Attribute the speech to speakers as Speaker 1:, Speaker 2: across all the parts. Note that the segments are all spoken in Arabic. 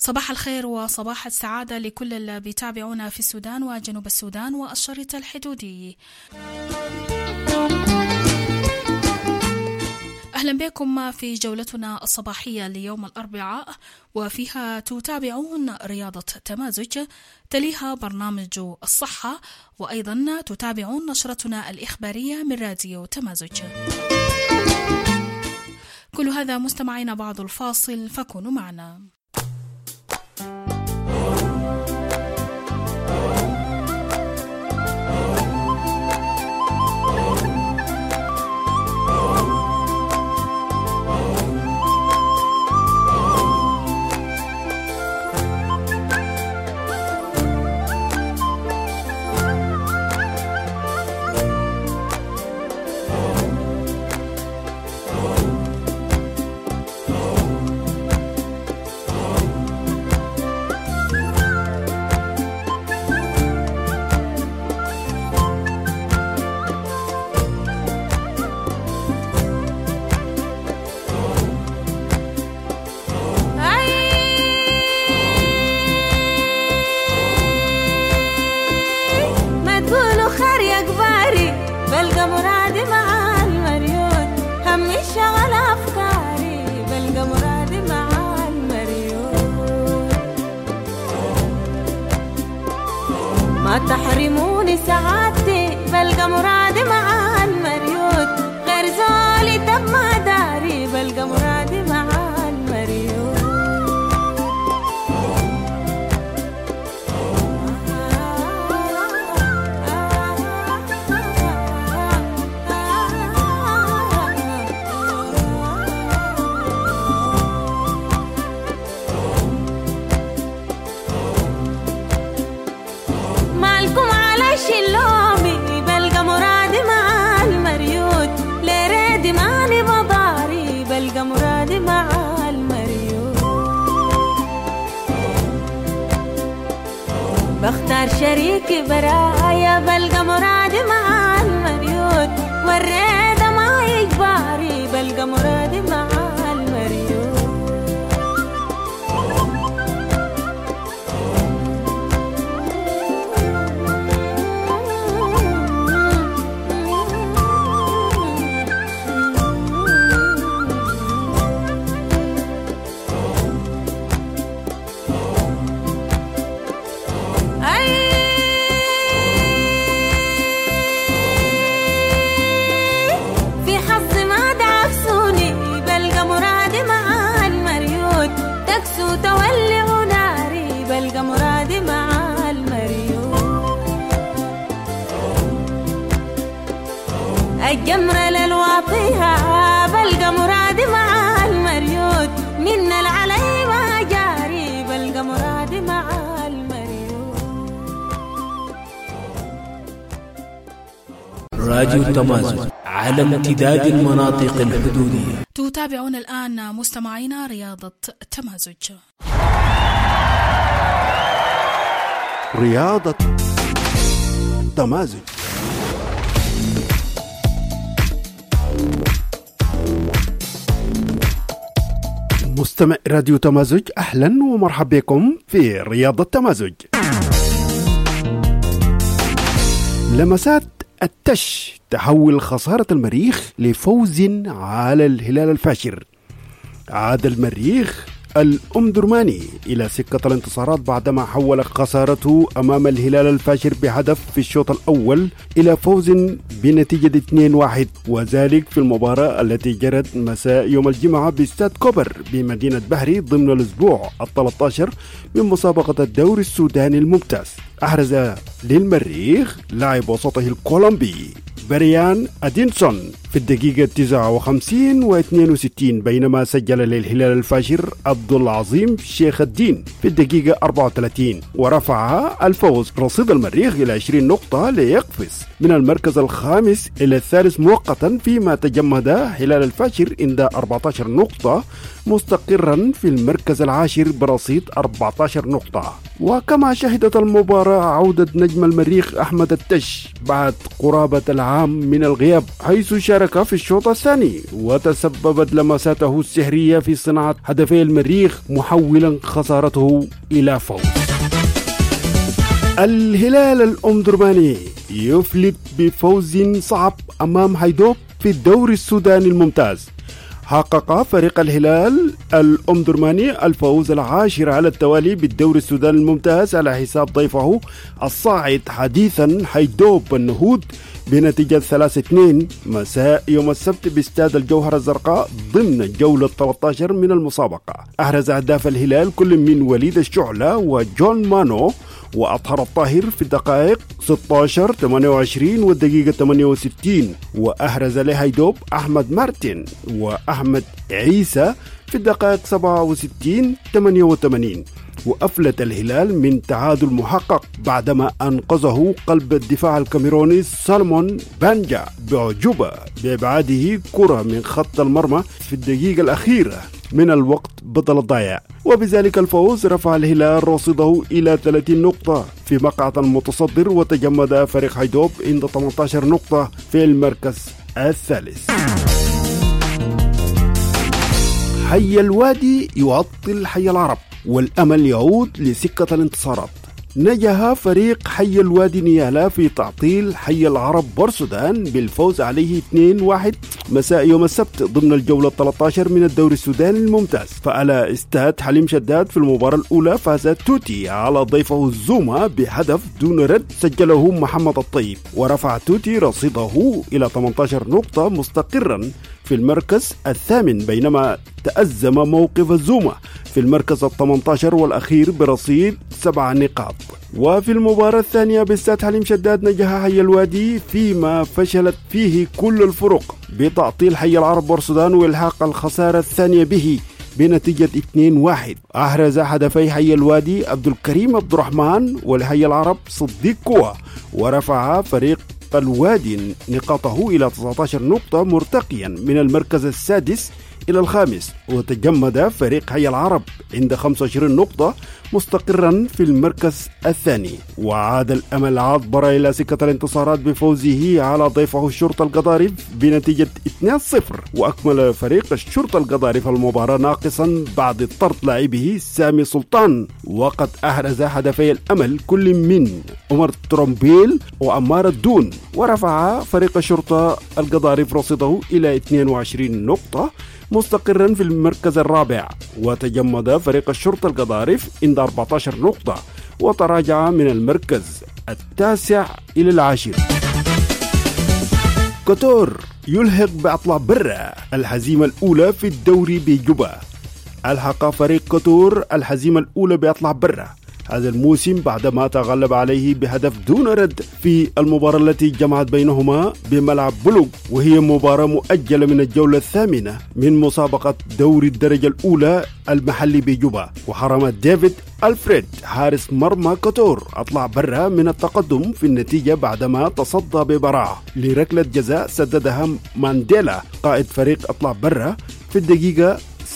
Speaker 1: صباح الخير وصباح السعادة لكل اللي بيتابعونا في السودان وجنوب السودان والشريط الحدودي. أهلا بكم في جولتنا الصباحية ليوم الأربعاء، وفيها تتابعون رياضة تمازج، تليها برنامج الصحة، وأيضا تتابعون نشرتنا الإخبارية من راديو تمازج. كل هذا مستمعين بعد الفاصل، فكونوا معنا.
Speaker 2: تحرموني سعادتي، بلقى مرادي مع المريوت، غير زولي تب ما داري، بلقى مرادي مع المريوت. شلومي بلقى مرادي مع المريوت، ليريدي ماني بضاري، بلقى مرادي مع المريوت. بختار شريكي برايا، بلقى مرادي مع المريوت، والريدة ما يجباري، بلقى مرادي مع المريوت. تولع ناري، بلقى مرادي مع المريوت. الجمرة للواطيها، بلقى مرادي مع المريوت، من العلي ما جاري، بلقى مرادي مع المريوت.
Speaker 3: راديو تمازج على امتداد المناطق الحدودية.
Speaker 1: تتابعون الآن مستمعينا رياضة تمازج.
Speaker 4: رياضة تمازج. مستمع راديو تمازج، أهلا ومرحبا بكم في رياضة تمازج. لمسات التش تحول خسارة المريخ لفوز على الهلال الفاشر. عاد المريخ الأمدرماني إلى سكة الانتصارات بعدما حول خسارته أمام الهلال الفاشر بهدف في الشوط الأول إلى فوز بنتيجة 2-1، وذلك في المباراة التي جرت مساء يوم الجمعة باستاد كوبر بمدينة بحري ضمن الأسبوع ال13 من مسابقة الدوري السوداني الممتاز. أحرز للمريخ لاعب وسطه الكولومبي بريان أدينسون في الدقيقة 59 و62، بينما سجل للهلال الفاشر عبد العظيم شيخ الدين في الدقيقة 34، ورفع الفوز رصيد المريخ إلى 20 نقطة ليقفز من المركز الخامس إلى الثالث مؤقتا، فيما تجمد هلال الفاشر عند 14 نقطة مستقرا في المركز العاشر برصيد 14 نقطة. وكما شهدت المباراة عودة نجم المريخ أحمد التش بعد قرابة العام من الغياب، حيث شارك المشاركة في الشوط الثاني، وتسببت لمساته السحرية في صناعة هدفي المريخ محولا خسارته إلى فوز. الهلال الأمدرماني يفلت بفوز صعب أمام هيدوب في الدوري السوداني الممتاز. حقق فريق الهلال الأمدرماني الفوز العاشر على التوالي بالدوري السوداني الممتاز على حساب ضيفه الصاعد حديثا هيدوب النهود بنتيجة 3-2 مساء يوم السبت باستاد الجوهرة الزرقاء ضمن جولة 13 من المسابقة. أحرز أهداف الهلال كل من وليد الشعلة وجون مانو وأطهر الطاهر في الدقائق 16 28 والدقيقة 68، وأحرز لهيدوب أحمد مارتن وأحمد عيسى في الدقائق 67 88. وأفلت الهلال من تعادل محقق بعدما أنقذه قلب الدفاع الكاميروني سالمون بانجا بعجوبة بإبعاده كرة من خط المرمى في الدقيقة الأخيرة من الوقت بدل الضياع، وبذلك الفوز رفع الهلال رصيده إلى 30 نقطة في مقعد المتصدر، وتجمد فريق هيدوب عند 18 نقطة في المركز الثالث. حي الوادي يعطل حي العرب والأمل يعود لسكة الانتصارات. نجح فريق حي الوادي نيالا في تعطيل حي العرب بورسودان بالفوز عليه 2-1 مساء يوم السبت ضمن الجولة 13 من الدوري السوداني الممتاز. فعلى استاد حليم شداد في المباراة الأولى فاز توتي على ضيفه الزوما بهدف دون رد سجله محمد الطيب، ورفع توتي رصيده إلى 18 نقطة مستقرا في المركز الثامن، بينما تأزم موقف الزوما في المركز 18 والأخير برصيد 7 نقاط. وفي المباراة الثانية باستاد حليم شداد نجح حي الوادي فيما فشلت فيه كل الفرق بتعطيل حي العرب بورسودان والحاق الخسارة الثانية به بنتيجة 2-1. أحرز هدفي حي الوادي عبد الكريم عبد الرحمن ولحي العرب صديق كوى، ورفع فريق الوادي نقاطه إلى 19 نقطة مرتقيا من المركز السادس إلى الخامس، وتجمد فريق حي العرب عند 25 نقطة مستقرا في المركز الثاني. وعاد الأمل عطبر إلى سكة الانتصارات بفوزه على ضيفه الشرطة القضارف بنتيجة 2-0، وأكمل فريق الشرطة القضارف المباراة ناقصا بعد طرد لاعبه سامي سلطان، وقد أحرز هدفي الأمل كل من عمر ترومبيل وعمار الدون، ورفع فريق الشرطة القضارف رصيده إلى 22 نقطة مستقرا في المركز الرابع. وتجمد فريق الشرطة القضارف عند 14 نقطة وتراجع من المركز التاسع إلى العاشر. كوتور يلحق بأطلع برا الهزيمة الأولى في الدوري بجوبا. ألحق فريق كوتور الهزيمة الأولى بأطلع برا هذا الموسم بعدما تغلب عليه بهدف دون رد في المباراة التي جمعت بينهما بملعب بلوغ، وهي مباراة مؤجلة من الجولة الثامنة من مسابقة دوري الدرجة الأولى المحلي بجوبا. وحرم ديفيد ألفريد حارس مرمى كوتور أطلع برا من التقدم في النتيجة بعدما تصدى ببراعة لركلة جزاء سددها مانديلا قائد فريق أطلع برا في الدقيقة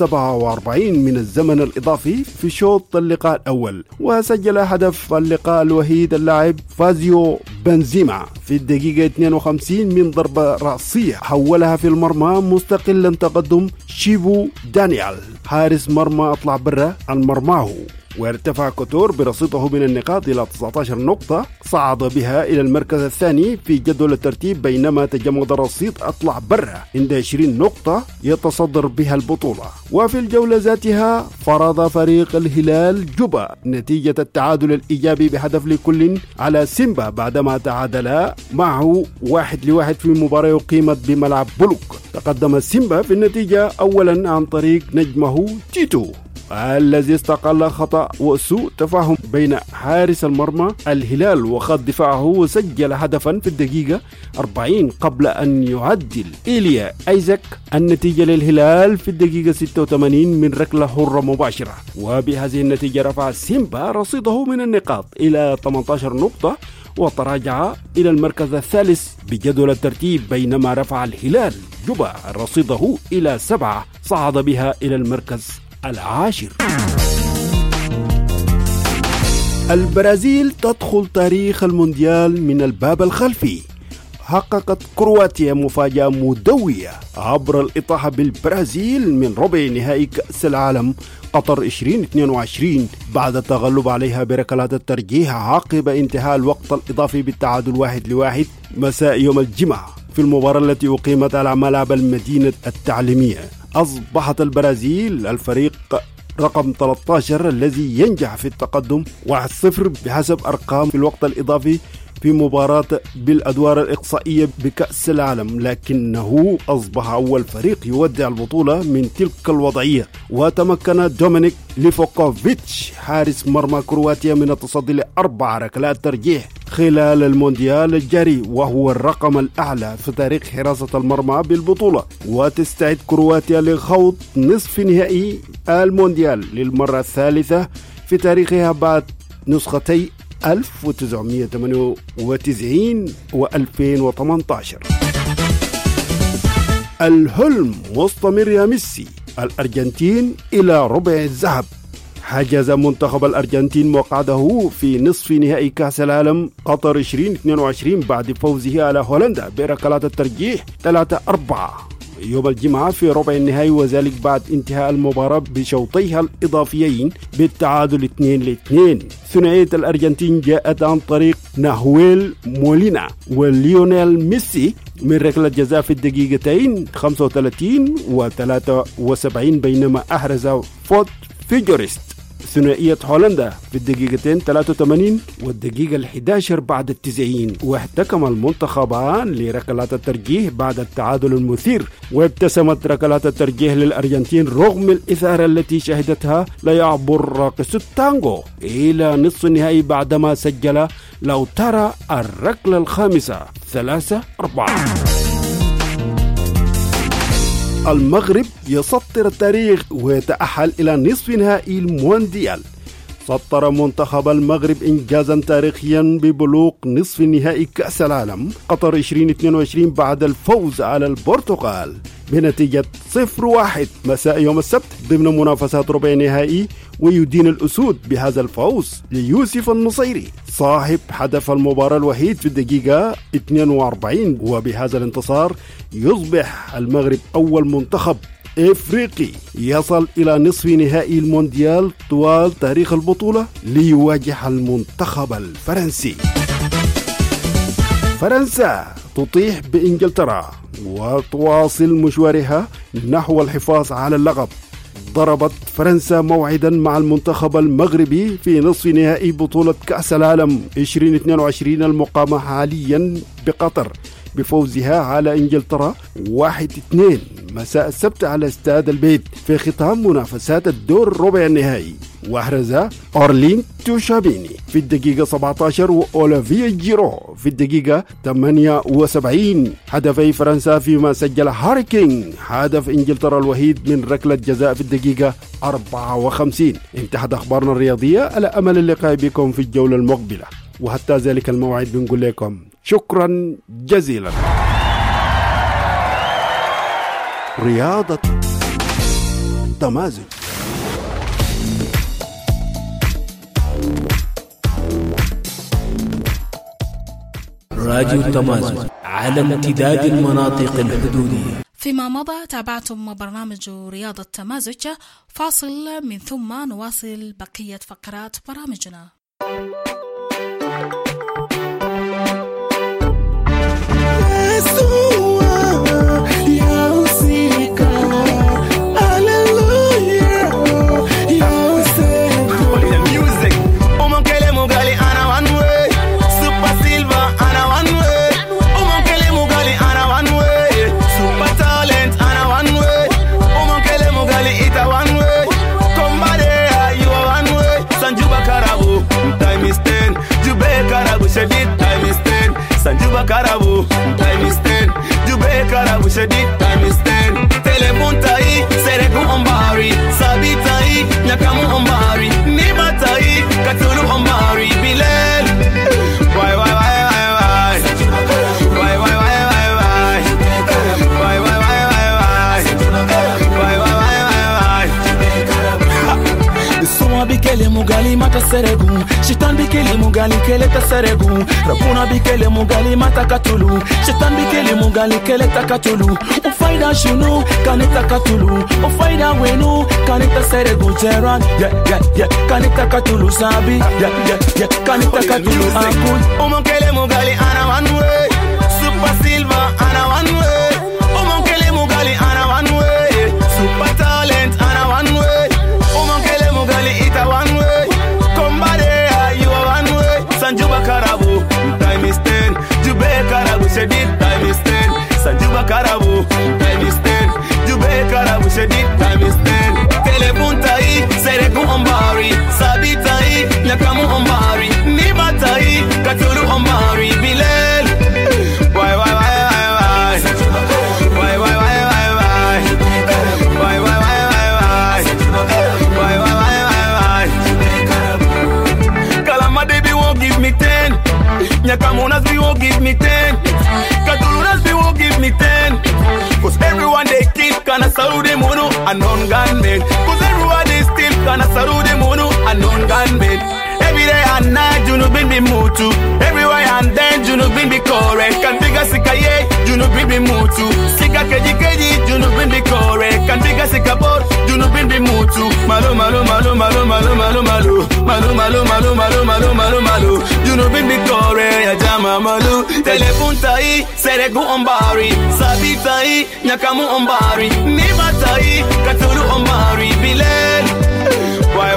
Speaker 4: 47 من الزمن الإضافي في شوط اللقاء الأول. وسجل هدف اللقاء الوحيد اللاعب فازيو بنزيما في الدقيقة 52 من ضربة رأسية حولها في المرمى مستقلا تقدم شيفو دانيال حارس مرمى أطلع برا عن مرماه. وارتفع كوتور برصيده من النقاط إلى 19 نقطة صعد بها إلى المركز الثاني في جدول الترتيب، بينما تجمد رصيد أطلع برا عند 20 نقطة يتصدر بها البطولة. وفي الجولة ذاتها فرض فريق الهلال جوبا نتيجة التعادل الإيجابي بهدف لكل على سيمبا بعدما تعادلا معه 1-1 في مباراة قيمت بملعب بلوك. تقدم سيمبا في النتيجة أولا عن طريق نجمه تيتو الذي استقل خطأ وسوء تفاهم بين حارس المرمى الهلال وخط دفاعه، وسجل هدفا في الدقيقة 40 قبل أن يعدل إيليا أيزاك النتيجة للهلال في الدقيقة 86 من ركلة حرة مباشرة. وبهذه النتيجة رفع سيمبا رصيده من النقاط إلى 18 نقطة وتراجع إلى المركز الثالث بجدول الترتيب، بينما رفع الهلال جوبا رصيده إلى 7 صعد بها إلى المركز العاشر. البرازيل تدخل تاريخ المونديال من الباب الخلفي. حققت كرواتيا مفاجأة مدوية عبر الإطاحة بالبرازيل من ربع نهائي كأس العالم قطر 2022 بعد التغلب عليها بركلات الترجيح عقب انتهاء الوقت الإضافي بالتعادل 1-1 مساء يوم الجمعة في المباراة التي أقيمت على ملعب المدينة التعليمية. أصبحت البرازيل الفريق رقم 13 الذي ينجح في التقدم 1-0 بحسب أرقام في الوقت الإضافي في مباراة بالأدوار الإقصائية بكأس العالم، لكنه أصبح أول فريق يودع البطولة من تلك الوضعية. وتمكن دومينيك ليفوكوفيتش حارس مرمى كرواتيا من التصدي ل4 ركلات ترجيح خلال المونديال الجاري، وهو الرقم الأعلى في تاريخ حراسة المرمى بالبطولة. وتستعد كرواتيا لخوض نصف نهائي المونديال للمرة الثالثة في تاريخها بعد نسختي 1998 و2018. الحلم مستمر يا ميسي، الأرجنتين إلى ربع الذهب. حجز منتخب الأرجنتين مقعده في نصف نهائي كأس العالم قطر 2022 بعد فوزه على هولندا بركلات الترجيح 3-4 يوم الجمعة في ربع النهائي، وذلك بعد انتهاء المباراة بشوطيها الإضافيين بالتعادل 2-2. ثنائية الأرجنتين جاءت عن طريق ناهويل مولينا وليونيل ميسي من ركلة جزاء في الدقيقتين 35 و73، بينما أحرز فوت فيجورست ثنائية هولندا في الدقيقتين 83 والدقيقة 11 بعد 90. واحتكم المنتخبان لركلات الترجيح بعد التعادل المثير، وابتسمت ركلات الترجيح للأرجنتين رغم الإثارة التي شهدتها لا يعبر راقص التانغو إلى نصف النهائي بعدما سجل لوتارا الركلة الخامسة 3-4. المغرب يسطر التاريخ ويتأهل إلى نصف نهائي المونديال. سطر منتخب المغرب إنجازا تاريخيا ببلوغ نصف نهائي كأس العالم قطر 2022 بعد الفوز على البرتغال بنتيجة 0-1 مساء يوم السبت ضمن منافسات ربع نهائي. ويدين الأسود بهذا الفوز ليوسف النصيري صاحب هدف المباراة الوحيد في الدقيقة 42. وبهذا الانتصار يصبح المغرب أول منتخب إفريقي يصل إلى نصف نهائي المونديال طوال تاريخ البطولة ليواجه المنتخب الفرنسي. فرنسا تطيح بإنجلترا وتواصل مشوارها نحو الحفاظ على اللقب. ضربت فرنسا موعدا مع المنتخب المغربي في نصف نهائي بطولة كأس العالم 2022 المقامة حاليا بقطر بفوزها على إنجلترا 1-2 مساء السبت على استاد البيت في ختام منافسات الدور ربع النهائي. واحرز أورلين توشابيني في الدقيقة 17 وأوليفيا جيرو في الدقيقة 78 هدفي فرنسا، فيما سجل هاري كين هدف إنجلترا الوحيد من ركلة جزاء في الدقيقة 54. انتهت أخبارنا الرياضية، على أمل اللقاء بكم في الجولة المقبلة، وحتى ذلك الموعد بنقول لكم شكرا جزيلا. رياضة تمازج.
Speaker 3: راديو تمازج على امتداد المناطق الحدودية.
Speaker 1: فيما مضى تابعتم برنامج رياضة تمازج. فاصل من ثم نواصل بقية فقرات برامجنا.
Speaker 5: Sanjuba Karabo mugali mata seregu. Shitan bikele mugali kele ta seregu. Rabuna bikele mugali mata katulu. Shitan bikele mugali kele ta katulu. Ufaida shunu kanita katulu. Ufaida wenu kanita seregu teran. Yeah. Kanita katulu sabi. Yeah. Kanita katulu akun. Umokele mugali ana one way. Super Silver ana one way. Umokele mugali ana one way. Super Talent ana one way. Umokele mugali ita one way. Kombade you are one way. Sanjuba Karabu time is 10. Jube Karabu shedid time is 10. Sanjuba Karabu time is 10. Jube Karabu shedid time is 10. Telepuntai seregu ombari. Sabitai nyakamu ombari. Nibatai katulu ombari. Bilel why Kalamade won't give me 10. Nyakamunas be won't give me 10. Katulunas be won't give me 10. Cause everyone they kill kana salude mono a non-gunman. Cause everyone they steal kana salude mono a non-gunman. Every day and night you know been be mutu. Everywhere and then you know been be correct. Can bigga sika ye you know been be mutu. Sika keji you know been be correct. Can bigga sika bor you know been be mutu. Malu. You know been be correct ya jama malu. Telepuntai seregu ombari. Sabitai nyakamu ombari. Nibatai katulu ombari. Bilel why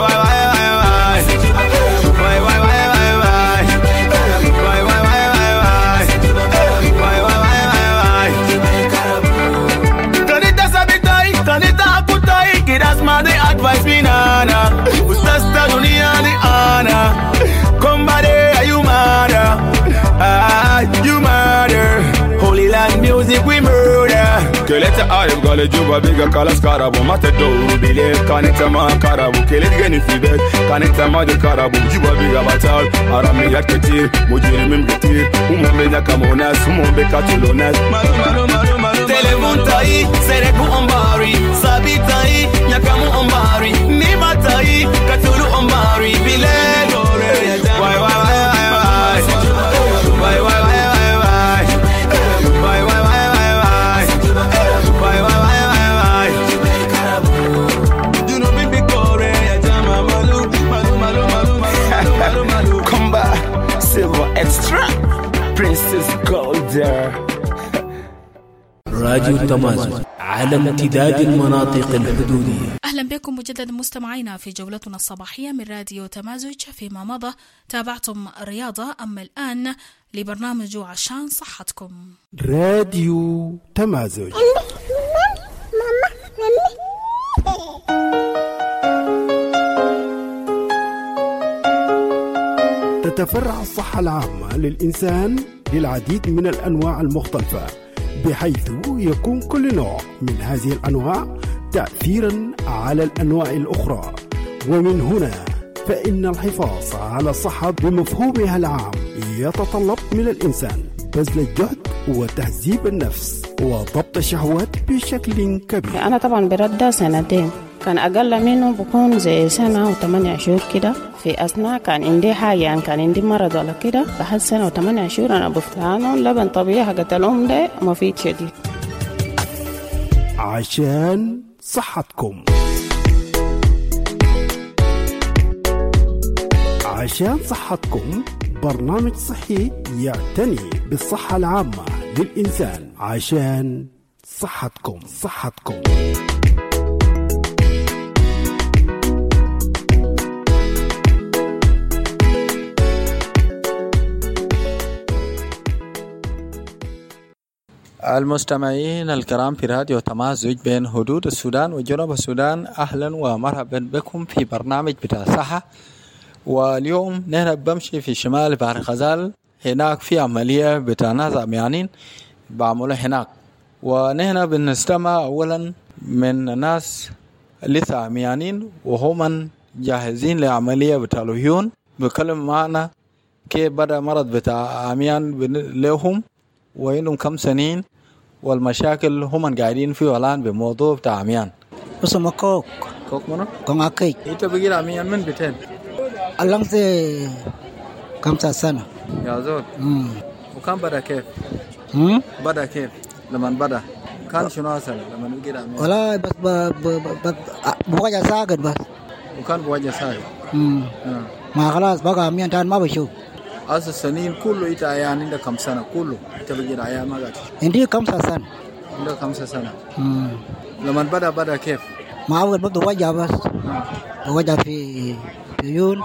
Speaker 5: Kanita sabitai, kanita akutai. Kidas ma de advice me nana. Ustasta dunia ni ana. Kombade you murder. You murder. Holy land music we murder. Keleta arif gale juba biga kalas karabu. Mate do bile kanita ma karabu. Kelet geni fibet kanita ma de karabu. Juba biga batal arami yak ketir. Mujiri mim ketir. Umombe nyakamonas. Umombe katulonas. Malu. Telepuntai seregu ombari. Sabitai nyakamu ombari. Nibatai katulu ombari. Bilel why you know been be correct jama malu. Combat silver extra princess gold there.
Speaker 3: راديو تمازن على امتداد المناطق الحدودية.
Speaker 1: أهلا بكم مجددا مستمعينا في جولتنا الصباحية من راديو تمازج. فيما مضى تابعتم الرياضة، أما الآن لبرنامج عشان صحتكم.
Speaker 4: راديو تمازج. تتفرع الصحة العامة للإنسان للعديد من الأنواع المختلفة، بحيث يكون كل نوع من هذه الأنواع تأثيرا على الأنواع الأخرى. ومن هنا فإن الحفاظ على الصحة بمفهومها العام يتطلب من الإنسان بذل الجهد وتهذيب النفس وضبط الشهوات بشكل كبير.
Speaker 6: أنا طبعا برد سنتين، كان أقل منه بكون زي سنة و8 شهور كده. في أثناء كان عندي حاجة، يعني كان عندي مرض ولا كده، بعد سنة و8 شهور أنا بفتانه لبن طبيعي حقت الأم ده مفيد شديد.
Speaker 4: عشان صحتكم. عشان صحتكم برنامج صحي يعتني بالصحة العامة للإنسان. عشان صحتكم.
Speaker 7: المستمعين الكرام في راديو تمازج بين حدود السودان وجنوب السودان، أهلا ومرحبا بكم في برنامج بتاع الصحة. واليوم نحن بمشي في شمال بحر غزال، هناك في عملية بتاع ناس عميانين بعملها هناك، ونحن بنستمع أولا من ناس لسه عميانين وهم جاهزين لعملية بتاع العيون، بكلم معنا كيف بدأ مرض بتاع عميان لهم وإنهم كم سنين والمشاكل هم قاعدين فيه الآن بموضوع بتاع عميان.
Speaker 8: اسمه كوك
Speaker 7: منو؟
Speaker 8: كوناكي.
Speaker 7: انت بقيت عميان من بتين؟
Speaker 8: علمت 5 سنة.
Speaker 7: يا زول. وكان بدأ كيف؟ بدأ كيف؟ لما بدأ كان شنو أصل لما بقي عميان؟
Speaker 8: والله بس بوجه ساقط بس.
Speaker 7: وكان بوجه ساقط.
Speaker 8: ما خلاص بقى عميان تاني ما بشوف.
Speaker 7: أصل السنين كله إنت عيان عندك كم سنة كله إنت بقي عيان ما قاعد.
Speaker 8: عندي 5 سنة.
Speaker 7: عندك 5 سنة. لما بدأ كيف؟
Speaker 8: ما أول بدو وجه بس. وجه في عيون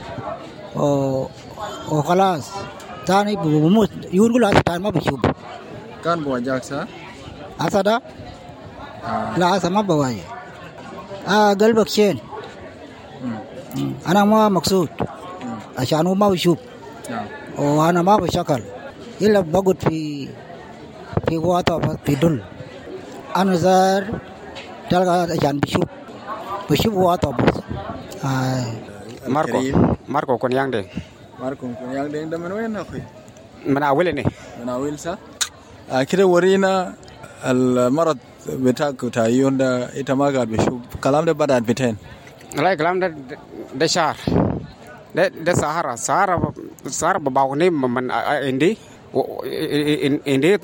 Speaker 8: وخلاص ثاني بموت يقول كله أصلا ما بشوف.
Speaker 7: كان بوجهك صح؟
Speaker 8: أصلا لا أصلا ما بواجه. قلبك شين. أنا ما مقصود عشان هو ما بشوف. وأنا ما بشكل إلا بقعد في وقت في دل. أنا زار تلقى عشان بشوف وقت بس.
Speaker 9: ماركو كونيان دي.
Speaker 7: ماركو كونيان دي ده من وين أخي؟
Speaker 9: من أولني.
Speaker 7: من أول صح؟ كده ورينا المرض بتاعك وتعيون ده إنت ما قاعد بشوف كلام ده بدأت بتين.
Speaker 9: لا كلام ده شهر. ده سهرة بباوني من عندي عندي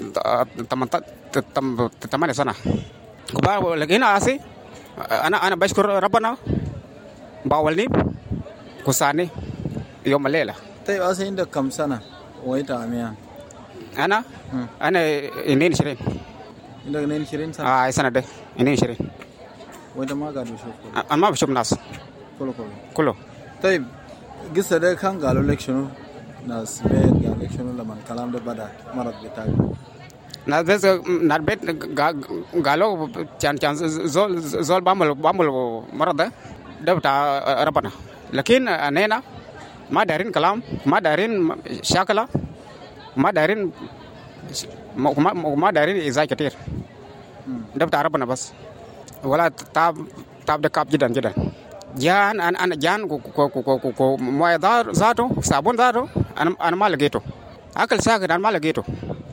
Speaker 9: 8 سنة. لكن أسي أنا بشكر ربنا باولني كساني يوم الليلة.
Speaker 7: طيب أسي عندك كم سنة وأنت عميان؟
Speaker 9: أنا عندي 20.
Speaker 7: عندك 22 سنة؟
Speaker 9: سنة ده 22.
Speaker 7: وأنت ما قاعد بشوف؟
Speaker 9: أنا ما بشوف ناس. كله.
Speaker 7: طيب قصة ده كان قالوا لك شنو؟ ناس بيت قالوا لك شنو لما الكلام ده بدأ مرض بتاعك؟
Speaker 9: ناس بيت قالوا كان زول بعمل مرض ده بتاع ربنا. لكن أنا ما دارين كلام ما دارين شكله ما دارين إزاي كتير. ده بتاع ربنا بس. ولا تعب ده كاب جدا. جان أنا جان كو مويه ذاته صابون ذاته أنا ما لقيته. أكل ساكت أنا ما لقيته.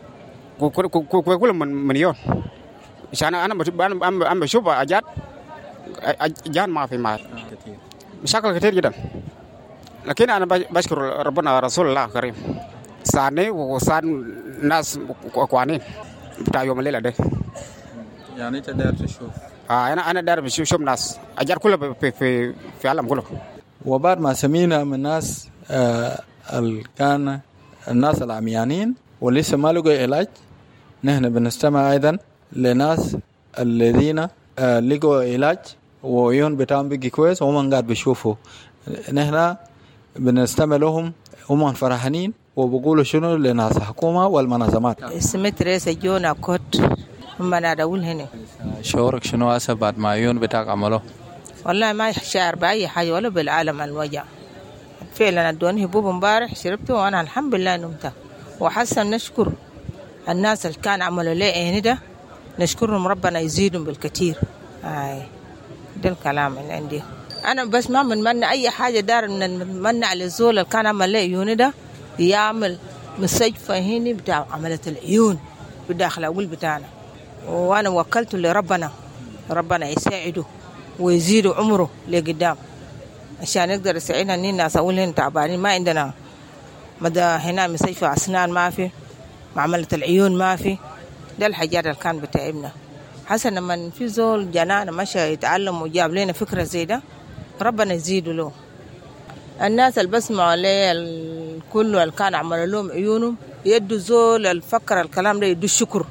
Speaker 9: كل من يوم. عشان أنا بشوف أجاد جان ما في مال. مشاكل كتير جدا. لكن أنا بشكر ربنا رسول الله كريم. ساني وسان ناس قوانين بتاع يوم الليلة ده.
Speaker 7: يعني أنت داير تشوف.
Speaker 9: أنا داير بشوف ناس أجاد كله في العالم كله.
Speaker 7: وبعد ما سمينا من الناس كان الناس العميانين ولسه ما لقوا علاج نحن بنستمع أيضا لناس الذين لقوا علاج وعيون بتاعهم بيجي كويس وهم قاعد بيشوفوا. نحن بنستمع لهم هم فرحانين وبقولوا شنو لناس الحكومة والمنظمات.
Speaker 10: اسمي تريسا جونا كوت من أقول هنا.
Speaker 7: شعورك شنو هسه بعد ما عيون بتاعك عملوه؟
Speaker 10: والله ما شعر بأي حاجة ولا بالعالم الوجع. فعلا ادوني حبوب امبارح شربته وانا الحمد لله نمت. وحسن نشكر الناس اللي كان عملوا لي عيني ده نشكرهم ربنا يزيدهم بالكثير. ده الكلام اللي عندي. انا بس ما من اي حاجه دار من على الزول اللي كان عمل لي عيوني ده يعمل مستشفى هنا بتاع عمليه العيون بداخل اول بتاعنا. وانا وكلته لربنا يساعده ويزيد عمره لقدام عشان يقدر يساعدنا ان الناس اقول هنا تعبانين. ما عندنا مدى هنا مستشفى اسنان ما في معملة العيون ما في. ده الحاجات اللي كان بتعبنا. حسن لما في زول جنان مشى يتعلم وجاب لنا فكرة زي ده ربنا يزيده له. الناس اللي بسمعوا عليه الكل اللي كان عملوا لهم عيونهم يدوا زول الفكر الكلام ده يدوا الشكر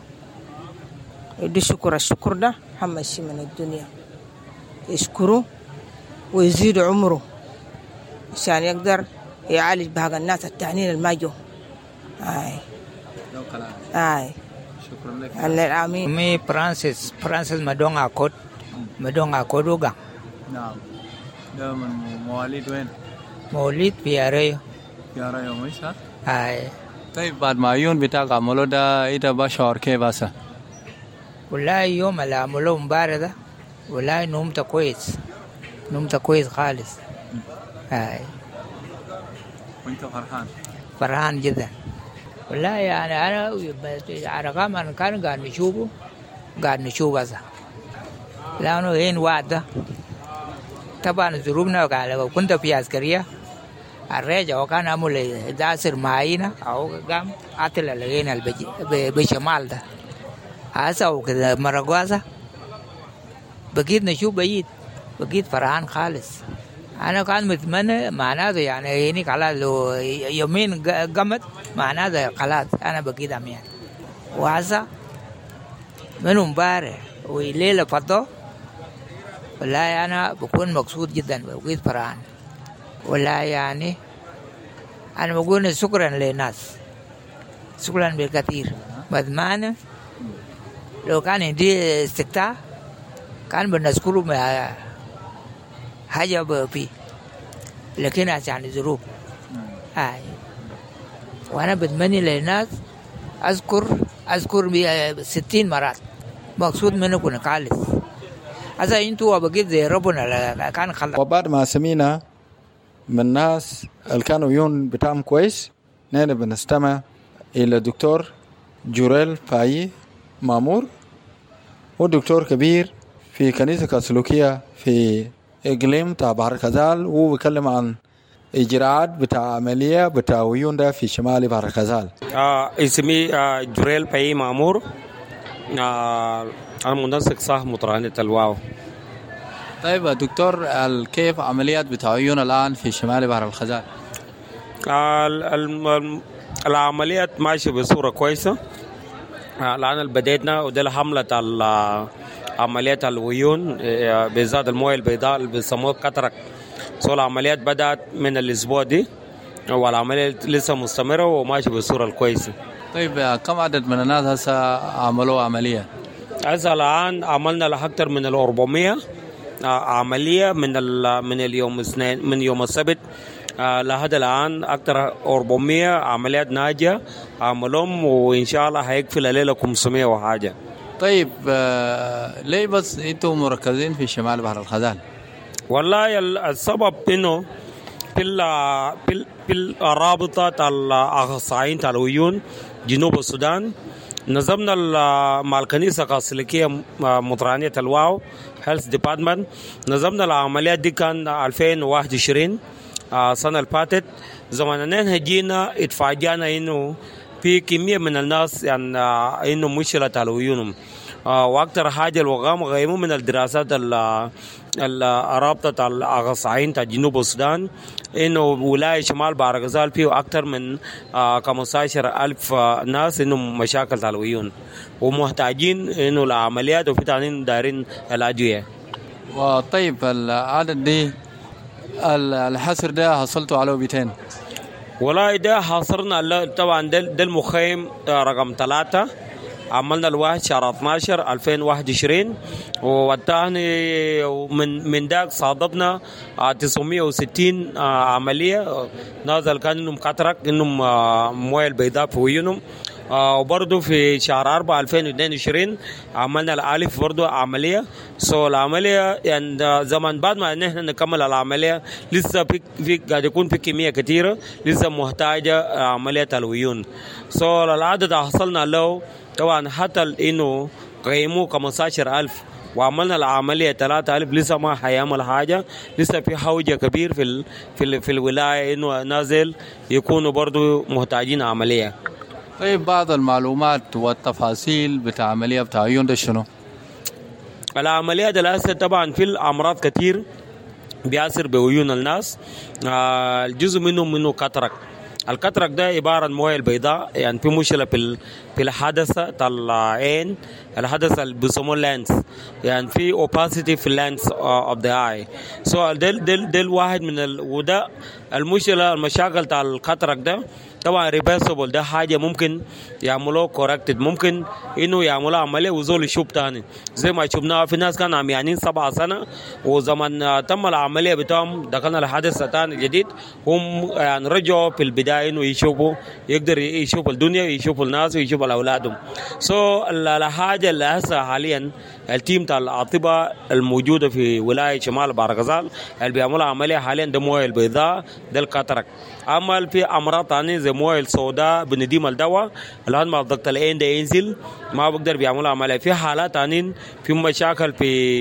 Speaker 10: الشكر ده هم شيء من الدنيا يشكره ويزيد عمره عشان يقدر يعالج بهذا الناس التعنين الماجو.
Speaker 7: شكرا لك.
Speaker 10: آمين.
Speaker 11: مي فرانسيس مدونغا كودوغا.
Speaker 7: نعم. ده من مواليد وين؟
Speaker 11: مواليد في أريو
Speaker 7: مش ها؟ طيب بعد ما عيون بتاعك عملوا ده إيه بشعر كيف هسه؟
Speaker 11: والله يوم اللي عملوه مبارح ده والله نمت كويس خالص.
Speaker 7: وانت
Speaker 11: فرحان جدا والله. يعني انا على رقم انا كان قاعد نشوف هذا لانه هين وعد طبعا ظروفنا. لو كنت في عسكريه الرجع وكان عمل داسر معينة أو قام قاتل لقينا بشمال ده هسا وكذا مرقواسة بقيت نشوف بعيد بقيت فرحان خالص. أنا كان متمنى معناته يعني هنيك على لو يومين قمت معناته خلاص أنا بقيت أمين. وهسا من امبارح وليلة فضو والله أنا بكون مقصود جدا بقيت فرحان. والله يعني أنا بقول شكرا للناس شكرا بالكثير. بتمنى لو كان عندي استقطاع كان بنذكره حاجة فيه لكن عشان الظروف هاي. وأنا بتمنى للناس أذكر 60 مرات مقصود منكم خالص. هذا أنتوا بقيت زي ربنا كان خلق.
Speaker 7: وبعد ما سمينا من الناس اللي كانوا يون بتاعهم كويس نحن بنستمع إلى الدكتور جوريل فاي مامور ودكتور كبير في كنيسة كاثوليكية في إقليم تاع بحر الغزال. وهو بيتكلم عن إجراءات بتاع عملية بتاع ويون ده في شمال بحر الغزال.
Speaker 12: اسمي جوريل فاي مامور. أنا منسق صح مطرانة الواو.
Speaker 7: طيب دكتور كيف عمليات بتاع ويون الآن في شمال بحر الغزال؟
Speaker 12: العمليات ماشية بصورة كويسة. الآن بدينا وده حملة عمليات الويون بالذات المويه البيضاء اللي بيسموها كاتراك. العمليات بدأت من الأسبوع دي والعملية لسه مستمرة وماشية بصورة الكويسة.
Speaker 7: طيب كم عدد من الناس هسه عملوا عملية؟
Speaker 12: هسه الآن عملنا أكثر من 400 عملية من اليوم الاثنين من يوم السبت لهذا الآن أكثر 400 عمليات ناجية عملهم وإن شاء الله هيكفي الليلة 500 وحاجة.
Speaker 7: طيب ليه بس أنتم مركزين في شمال بحر الغزال؟
Speaker 12: والله السبب إنه في الرابطة الأخصائيين تاع الويون جنوب السودان نظمنا مع الكنيسة الكاثوليكية مطرانية الواو هيلث ديبارتمنت. نظمنا العمليات دي كان 2021 السنة اللي فاتت. زماننا جينا اتفاجئنا إنه في كمية من الناس يعني إنه مشكلة الويونهم. وأكثر حاجة غيموا من الدراسات الرابطة الأخصائيين تاع جنوب السودان إنه ولاية شمال بحر الغزال فيه أكثر من 15,000 ناس إنهم مشاكل تاع الويون ومحتاجين إنه العمليات وفي تانين دايرين الأدوية.
Speaker 7: وطيب العدد دي الحصر ده حصلتوا على 200؟
Speaker 12: والله ده حاصرنا طبعا ده المخيم رقم 3 عملنا الواحد شهر 12 2021 والثاني من داك صادفنا 960 عملية نازل كان إنهم كاتراك إنهم مويه البيضاء في وينهم. وبرضو في شهر 4 2022 عملنا الألف برضو عملية. العملية يعني زمان بعد ما نحن نكمل العملية لسه في قاعد يكون في كمية كثيرة لسه محتاجة عملية الويون. العدد حصلنا له طبعا حتى إنه قيموا 15,000 وعملنا العملية 3,000 لسه ما حيعمل حاجة. لسه في حوجة كبير في الولاية إنه نازل يكونوا برضو محتاجين عملية.
Speaker 7: طيب بعض المعلومات والتفاصيل بتاع عملية بتاع عيون ده شنو؟
Speaker 12: العملية ده الأسد طبعا في الأمراض كتير بيأثر بعيون الناس. الجزء منه كاتراك. الكاتراك ده عبارة عن مويه البيضاء يعني في مشكلة في الحدثة العين الحدثة اللي بيسموه لانس يعني في opacity في اللانس of the eye. ده الواحد من وده المشاكل تاع الكاتراك ده طبعا ريفرسبل. ده حاجة ممكن يعملوه كوركتد ممكن إنه يعملوا عملية وزول يشوف تاني زي ما شفنا في ناس كانوا عميانين 7 سنة وزمن تم العملية بتاعهم دخلنا الحدث تاني جديد هم يعني رجعوا في البداية إنه يشوفوا يقدر يشوف الدنيا يشوف الناس ويشوف أولادهم. الحاجة اللي هسه حاليا التيم تاع الأطباء الموجودة في ولاية شمال بارغزال اللي بيعملوا عملية حاليا ده مويه البيضاء ده الكاتراك. أما في أمراض تانية زي مويه السوداء بنديم الدواء الآن ما ضغط العين ده ينزل ما بقدر بيعملوا عملية. في حالات تانية في مشاكل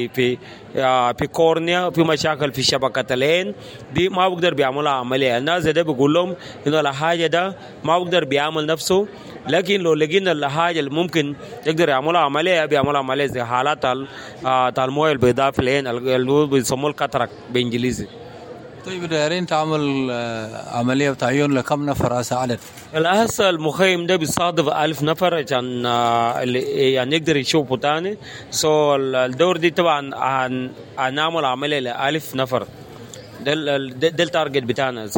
Speaker 12: في كورنيا، في مشاكل في شبكة العين دي ما بقدر بيعملوا عملية. الناس ده بيقول لهم إنه الحاجة ده ما بقدر بيعمل نفسه، لكن لو لقينا الحاجة اللي ممكن يقدر يعملوا عملية بيعملوا عملية زي حالات المويه البيضاء في العين اللي بيسموه الكاتراك بإنجليزي.
Speaker 7: طيب دايرين تعمل عملية بتعيون لكم نفر عدد؟
Speaker 12: الأساس المخيم ده بيصادف 1000 نفر عشان يعني يقدر يشوفوا تاني. الدور دي طبعا هنعمل عملية ل1000 نفر. ده التارجت بتاعنا.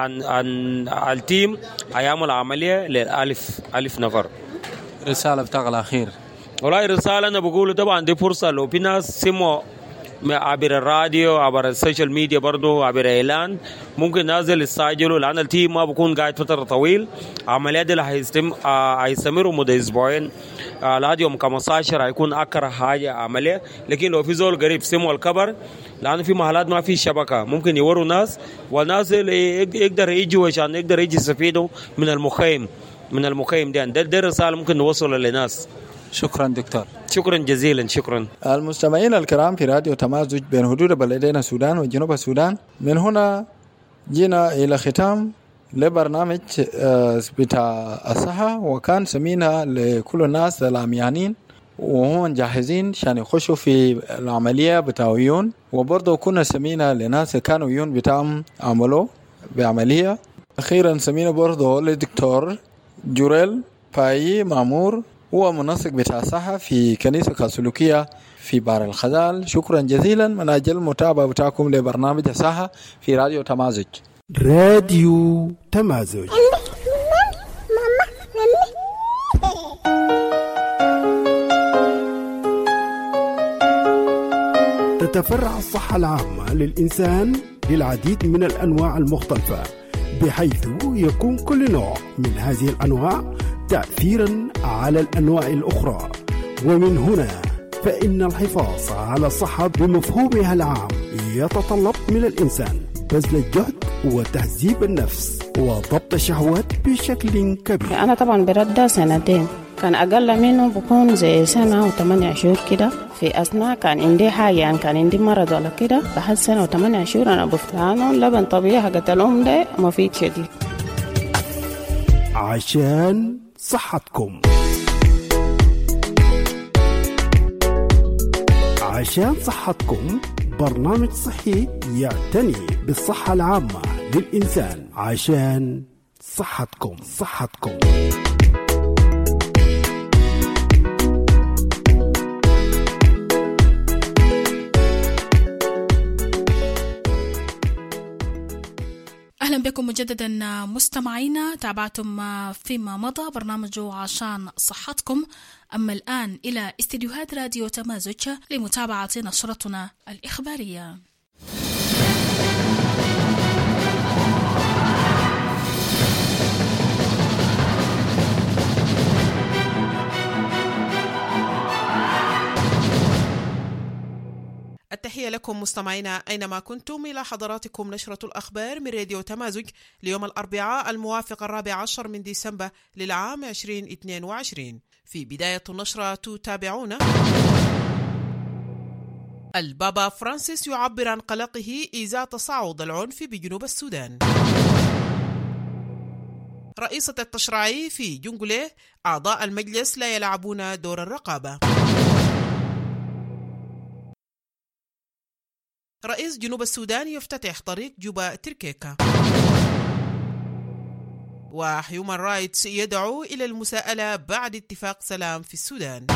Speaker 12: التيم هيعمل عملية ل1000 نفر.
Speaker 7: رسالة بتاعك الأخير؟
Speaker 12: والله رسالة أنا بقوله طبعا دي فرصة لو في ناس سمعوا عبر الراديو عبر السوشيال ميديا برضو عبر إعلان ممكن نازل يستعجلوا، لأن التيم ما بكون قاعد فترة طويل. عمليات اللي هيستمروا مدة أسبوعين. لحد يوم 15 هيكون أكثر حاجة عملية. لكن لو في زول قريب سموا الكبر، لأن في محلات ما في شبكة ممكن يوروا ناس والناس اللي يقدر يجوا عشان يقدر يجي يستفيدوا من المخيم ده الرسالة ممكن نوصل للناس.
Speaker 7: شكرا دكتور.
Speaker 12: شكرا جزيلا. شكرا.
Speaker 7: المستمعين الكرام في راديو تمازج بين حدود بلدين السودان وجنوب السودان، من هنا جينا إلى ختام لبرنامج بتاع الصحة، وكان سمينا لكل الناس العميانين وهم جاهزين عشان يخشوا في العملية بتاع عيون، وبرضه كنا سمينا لناس كانوا عيون بتاعهم عملوا بعملية. أخيرا سمينا برضه لدكتور جوريل باي مامور، هو منسق بتاع الصحة في كنيسة كاثوليكية في بار الخزال. شكرا جزيلا من أجل المتابعة بتاعكم لبرنامج الصحة في راديو تمازج.
Speaker 4: راديو تمازج. تتفرع الصحة العامة للإنسان للعديد من الأنواع المختلفة، بحيث يكون كل نوع من هذه الأنواع تأثيرا على الأنواع الأخرى. ومن هنا فإن الحفاظ على الصحة بمفهومها العام يتطلب من الإنسان بذل الجهد وتهذيب النفس وضبط الشهوات بشكل كبير.
Speaker 6: أنا طبعا برد 2 كان أقل منه بكون زي 1 و8 شهور كده. في أثناء كان عندي حاجة يعني كان عندي مرض ولا كده، بعد 1 و8 شهور أنا بفتانه لبن طبيعي حقت الأم ده مفيد شديد
Speaker 4: عشان صحتكم. عشان صحتكم برنامج صحي يعتني بالصحة العامة للإنسان. عشان صحتكم.
Speaker 1: أهلا بكم مجددا مستمعينا. تابعتم فيما مضى برنامج عشان صحتكم. أما الآن إلى استديوهات راديو تمازج لمتابعة نشرتنا الإخبارية.
Speaker 13: التحية لكم مستمعينا أينما كنتم. إلى حضراتكم نشرة الأخبار من راديو تمازج ليوم الأربعاء الموافق 14 من ديسمبر للعام 2022. في بداية النشرة تتابعون: البابا فرانسيس يعبر عن قلقه إزاء تصاعد العنف بجنوب السودان. رئيسة التشريعي في جنجولي: أعضاء المجلس لا يلعبون دور الرقابة. رئيس جنوب السودان يفتتح طريق جوبا تركيكا. وهيومان رايتس يدعو إلى المساءلة بعد اتفاق سلام في السودان.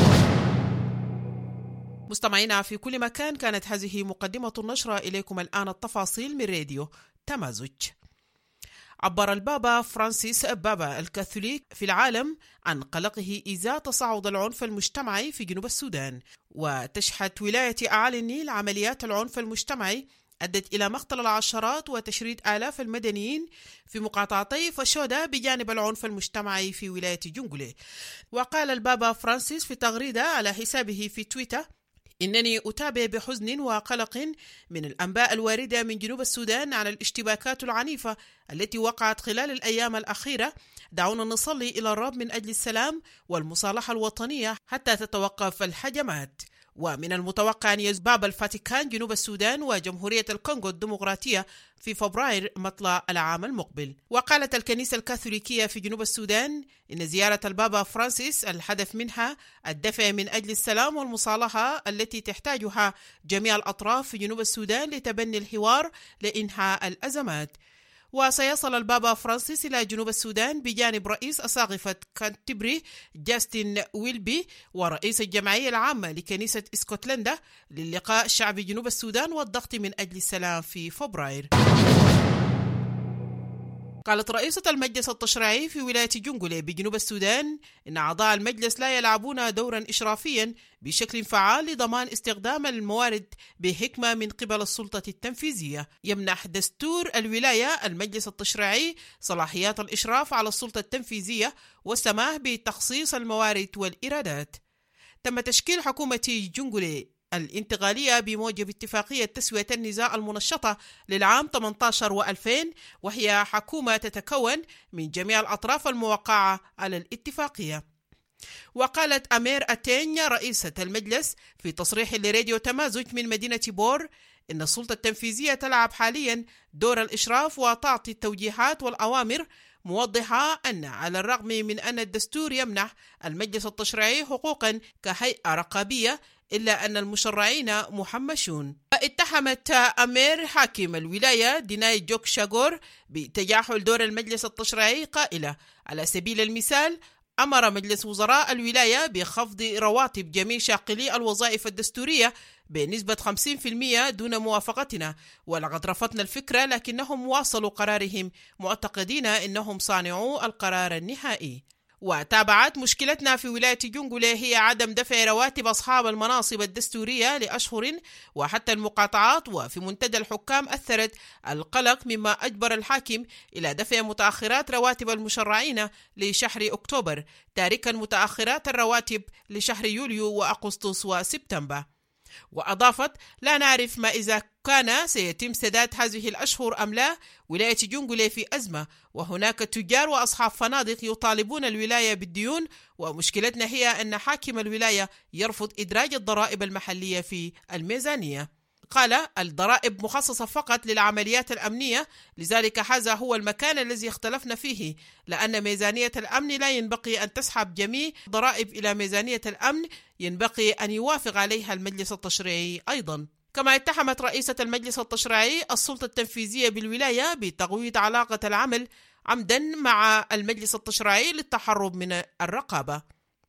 Speaker 13: مستمعينا في كل مكان، كانت هذه مقدمة النشرة. إليكم الآن التفاصيل من راديو تمازج. عبر البابا فرانسيس بابا الكاثوليك في العالم عن قلقه إزاء تصاعد العنف المجتمعي في جنوب السودان. وتشهد ولاية أعالي النيل عمليات العنف المجتمعي أدت إلى مقتل العشرات وتشريد آلاف المدنيين في مقاطعتي فشودا بجانب العنف المجتمعي في ولاية جنجولي. وقال البابا فرانسيس في تغريدة على حسابه في تويتر: إنني أتابع بحزن وقلق من الأنباء الواردة من جنوب السودان عن الاشتباكات العنيفة التي وقعت خلال الأيام الأخيرة. دعونا نصلي إلى الرب من أجل السلام والمصالحة الوطنية حتى تتوقف الهجمات. ومن المتوقع أن يزباب الفاتيكان جنوب السودان وجمهورية الكونغو الديمقراطية في فبراير مطلع العام المقبل. وقالت الكنيسة الكاثوليكية في جنوب السودان إن زيارة البابا فرانسيس الهدف منها الدفع من أجل السلام والمصالحة التي تحتاجها جميع الأطراف في جنوب السودان لتبني الحوار لإنهاء الأزمات. وسيصل البابا فرانسيس إلى جنوب السودان بجانب رئيس أساقفة كانتبري جاستن ويلبي ورئيس الجمعية العامة لكنيسة اسكتلندا للقاء شعب جنوب السودان والضغط من أجل السلام في فبراير. قالت رئيسة المجلس التشريعي في ولاية جنجولي بجنوب السودان إن أعضاء المجلس لا يلعبون دورا إشرافيا بشكل فعال لضمان استخدام الموارد بحكمة من قبل السلطة التنفيذية. يمنح دستور الولاية المجلس التشريعي صلاحيات الإشراف على السلطة التنفيذية والسماح بتخصيص الموارد والإيرادات. تم تشكيل حكومة جنجولي الانتقالية بموجب اتفاقية تسوية النزاع المنشطة للعام 18 و2000، وهي حكومة تتكون من جميع الأطراف الموقعة على الاتفاقية. وقالت أمير أتينيا رئيسة المجلس في تصريح لراديو تمازج من مدينة بور إن السلطة التنفيذية تلعب حاليا دور الإشراف وتعطي التوجيهات والأوامر، موضحة أن على الرغم من أن الدستور يمنح المجلس التشريعي حقوقا كهيئة رقابية إلا أن المشرعين محمشون. اتهمت أمير حاكم الولاية ديناي جوك شاغور بتجاهل دور المجلس التشريعي قائلة على سبيل المثال أمر مجلس وزراء الولاية بخفض رواتب جميع شاغلي الوظائف الدستورية بنسبة 50% دون موافقتنا، ولقد رفضنا الفكرة لكنهم واصلوا قرارهم معتقدين أنهم صانعوا القرار النهائي. وتابعت مشكلتنا في ولاية جنجولي هي عدم دفع رواتب أصحاب المناصب الدستورية لأشهر وحتى المقاطعات، وفي منتدى الحكام أثرت القلق مما أجبر الحاكم إلى دفع متأخرات رواتب المشرعين لشهر أكتوبر، تاركا متأخرات الرواتب لشهر يوليو وأغسطس وسبتمبر. وأضافت لا نعرف ما إذا كان سيتم سداد هذه الأشهر أم لا. ولاية جنجولي في أزمة، وهناك تجار وأصحاب فنادق يطالبون الولاية بالديون، ومشكلتنا هي أن حاكم الولاية يرفض إدراج الضرائب المحلية في الميزانية. قال الضرائب مخصصة فقط للعمليات الأمنية، لذلك هذا هو المكان الذي اختلفنا فيه، لأن ميزانية الأمن لا ينبغي أن تسحب جميع ضرائب إلى ميزانية الأمن، ينبغي أن يوافق عليها المجلس التشريعي أيضا. كما اتهمت رئيسة المجلس التشريعي السلطة التنفيذية بالولاية بتقويض علاقة العمل عمدا مع المجلس التشريعي للتهرب من الرقابة.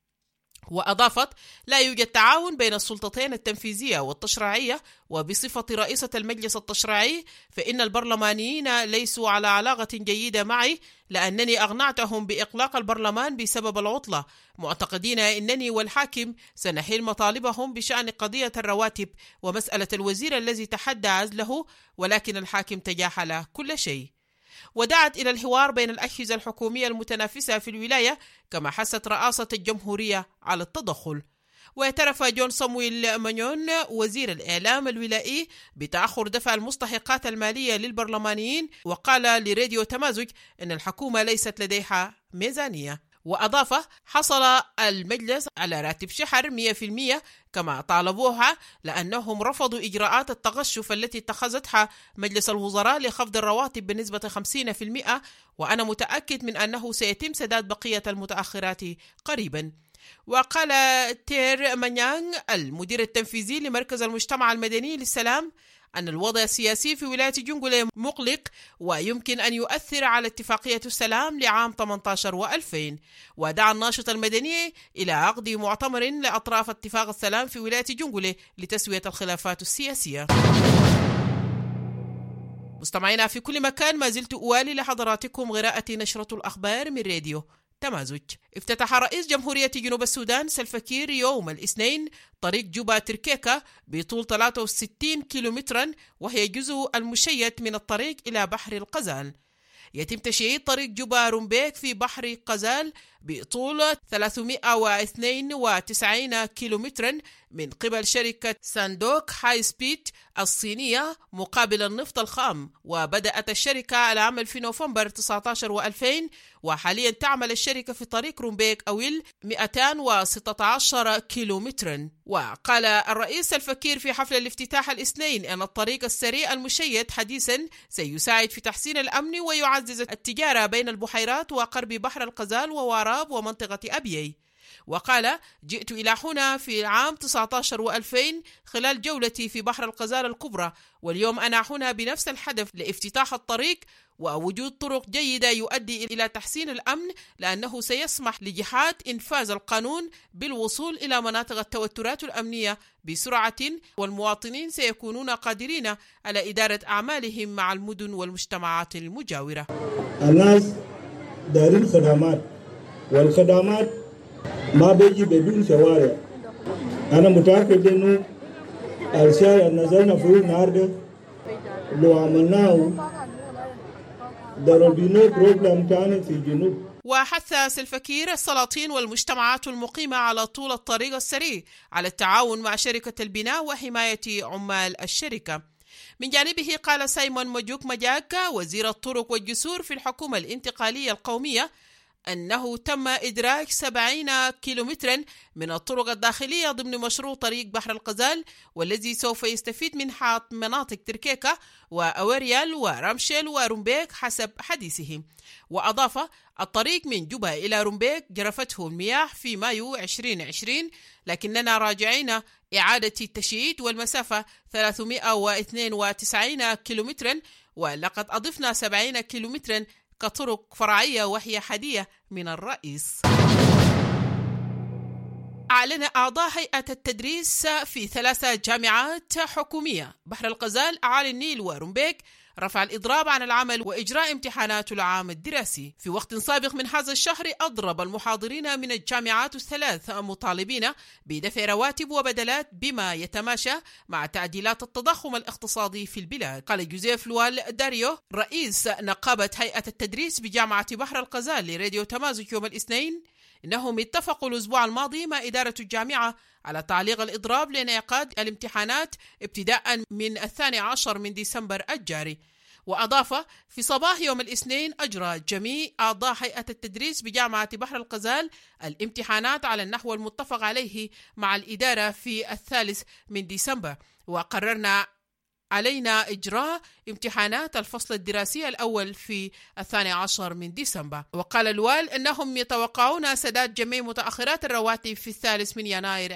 Speaker 13: وأضافت لا يوجد تعاون بين السلطتين التنفيذية والتشريعية، وبصفة رئيسة المجلس التشريعي فإن البرلمانيين ليسوا على علاقة جيدة معي، لأنني أقنعتهم بإغلاق البرلمان بسبب العطلة، معتقدين أنني والحاكم سنحل مطالبهم بشأن قضية الرواتب ومسألة الوزير الذي تحدى عزله، ولكن الحاكم تجاهل كل شيء. ودعت إلى الحوار بين الأجهزة الحكومية المتنافسة في الولاية، كما حثت رئاسة الجمهورية على التدخل. واعترف جون صامويل مانيون وزير الإعلام الولائي بتأخر دفع المستحقات المالية للبرلمانيين، وقال لراديو تمازج أن الحكومة ليست لديها ميزانية. وأضاف حصل المجلس على راتب شهر 100% كما طالبوها، لأنهم رفضوا إجراءات التغشف التي اتخذتها مجلس الوزراء لخفض الرواتب بنسبة 50%، وأنا متأكد من أنه سيتم سداد بقية المتأخرات قريبا. وقال تير مانيانغ المدير التنفيذي لمركز المجتمع المدني للسلام أن الوضع السياسي في ولاية جنجولي مقلق ويمكن أن يؤثر على اتفاقية السلام لعام 18 و2000. ودعا الناشط المدني إلى عقد مؤتمر لأطراف اتفاق السلام في ولاية جنجولي لتسوية الخلافات السياسية. مستمعينا في كل مكان، ما زلت أوالي لحضراتكم قراءة نشرة الأخبار من راديو تمازج. افتتح رئيس جمهورية جنوب السودان سلفا كير يوم الاثنين طريق جوبا تركيكا بطول 63 كيلومترا، وهي جزء المشيد من الطريق إلى بحر القزال. يتم تشييد طريق جوبا رومبيك في بحر قزال بطول 392 كيلومترا من قبل شركة ساندوك هاي سبيد الصينية مقابل النفط الخام. وبدأت الشركة العمل في نوفمبر 19 و2000، وحاليا تعمل الشركة في طريق رومبيك أويل 216 كيلومترا. وقال الرئيس الفكير في حفل الافتتاح الاثنين أن الطريق السريع المشيد حديثا سيساعد في تحسين الأمن ويعزز التجارة بين البحيرات وقرب بحر القزال وواراب ومنطقة أبيي. وقال: جئت إلى هنا في عام 19 و2000 خلال جولتي في بحر القزال الكبرى، واليوم أنا هنا بنفس الهدف لافتتاح الطريق ووجود طرق جيدة يؤدي إلى تحسين الأمن، لأنه سيسمح لجهات إنفاذ القانون بالوصول إلى مناطق التوترات الأمنية بسرعة، والمواطنين سيكونون قادرين على إدارة أعمالهم مع المدن والمجتمعات المجاورة.
Speaker 14: الناس دارين خدمات، والخدمات ما بيجي بدون شوارع. أنا متأكد إنه الشارع نزلنا فيه النهارده لو عملناه في جنوب.
Speaker 13: وحث سلفكير السلاطين والمجتمعات المقيمة على طول الطريق السريع على التعاون مع شركة البناء وحماية عمال الشركة. من جانبه قال سايمون مجوك مجاكا وزير الطرق والجسور في الحكومة الانتقالية القومية أنه تم إدراج 70 كيلومترا من الطرق الداخلية ضمن مشروع طريق بحر القزال، والذي سوف يستفيد منها مناطق تركيكا وأوريال ورمشل ورومبيك حسب حديثه. وأضاف: الطريق من جوبا إلى رومبيك جرفته المياه في مايو 2020، لكننا راجعين إعادة التشييد، والمسافة 392 كيلومترا، ولقد أضفنا 70 كيلومترا كطرق فرعية وهي هدية من الرئيس. أعلن أعضاء هيئة التدريس في 3 جامعات حكومية بحر القزال، أعالي النيل ورومبيك رفع الإضراب عن العمل وإجراء امتحانات العام الدراسي. في وقت سابق من هذا الشهر أضرب المحاضرين من الجامعات ال3 مطالبين بدفع رواتب وبدلات بما يتماشى مع تعديلات التضخم الاقتصادي في البلاد. قال جوزيف لوال داريو رئيس نقابة هيئة التدريس بجامعة بحر القزال لراديو تمازج يوم الاثنين إنهم اتفقوا الأسبوع الماضي مع إدارة الجامعة على تعليق الإضراب لانعقاد الامتحانات ابتداء من 12 من ديسمبر الجاري. وأضاف: في صباح يوم الاثنين أجرى جميع أعضاء هيئة التدريس بجامعة بحر القزال الامتحانات على النحو المتفق عليه مع الإدارة في 3 من ديسمبر، وقررنا علينا إجراء امتحانات الفصل الدراسي الأول في 12 من ديسمبر. وقال الوال أنهم يتوقعون سداد جميع متأخرات الرواتب في 3 من يناير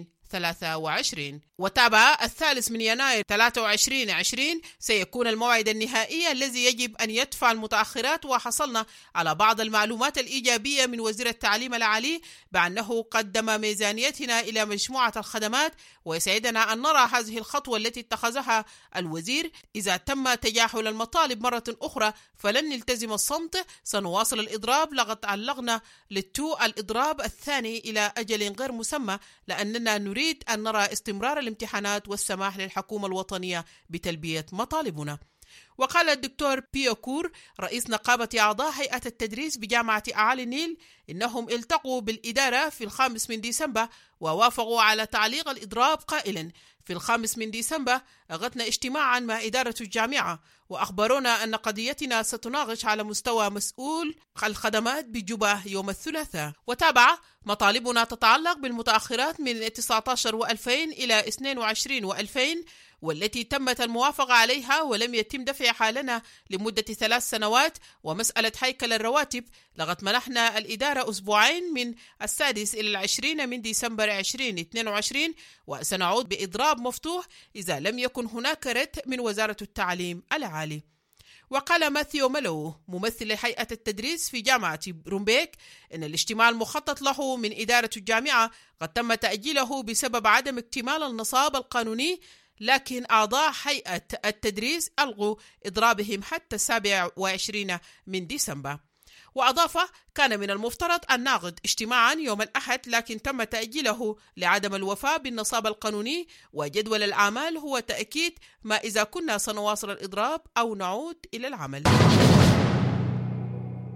Speaker 13: 2023. وتابع 3 من يناير 2023 سيكون الموعد النهائي الذي يجب أن يدفع المتأخرات. وحصلنا على بعض المعلومات الإيجابية من وزير التعليم العالي بأنه قدم ميزانيتنا إلى مجموعة الخدمات، ويسعدنا أن نرى هذه الخطوة التي اتخذها الوزير. إذا تم تجاهل المطالب مرة أخرى فلن نلتزم الصمت، سنواصل الإضراب. لقد علقنا الإضراب الثاني إلى أجل غير مسمى، لأننا نريد أن نرى استمرار الامتحانات والسماح للحكومة الوطنية بتلبية مطالبنا. وقال الدكتور بيوكور رئيس نقابة أعضاء هيئة التدريس بجامعة أعالي النيل إنهم التقوا بالإدارة في 5 من ديسمبر ووافقوا على تعليق الإضراب، قائلا: في 5 من ديسمبر أغتنا اجتماعا مع إدارة الجامعة وأخبرونا أن قضيتنا ستناقش على مستوى مسؤول الخدمات بجوبا يوم الثلاثاء. وتابع: مطالبنا تتعلق بالمتأخرات من 19 و2000 إلى 22 و2000 والتي تمت الموافقة عليها ولم يتم دفعها لنا لمدة 3 سنوات، ومسألة هيكل الرواتب لقد منحنا الإدارة أسبوعين من 6 إلى 20 من ديسمبر 2022، وسنعود بإضراب مفتوح إذا لم يكن هناك رد من وزارة التعليم العالي. وقال ماثيو ملو ممثل هيئة التدريس في جامعة رومبيك إن الاجتماع المخطط له من إدارة الجامعة قد تم تأجيله بسبب عدم اكتمال النصاب القانوني، لكن أعضاء هيئة التدريس ألغوا إضرابهم حتى 27 من ديسمبر. وأضاف: كان من المفترض أن نعقد اجتماعا يوم الأحد، لكن تم تأجيله لعدم الوفاء بالنصاب القانوني، وجدول الأعمال هو تأكيد ما إذا كنا سنواصل الإضراب أو نعود إلى العمل.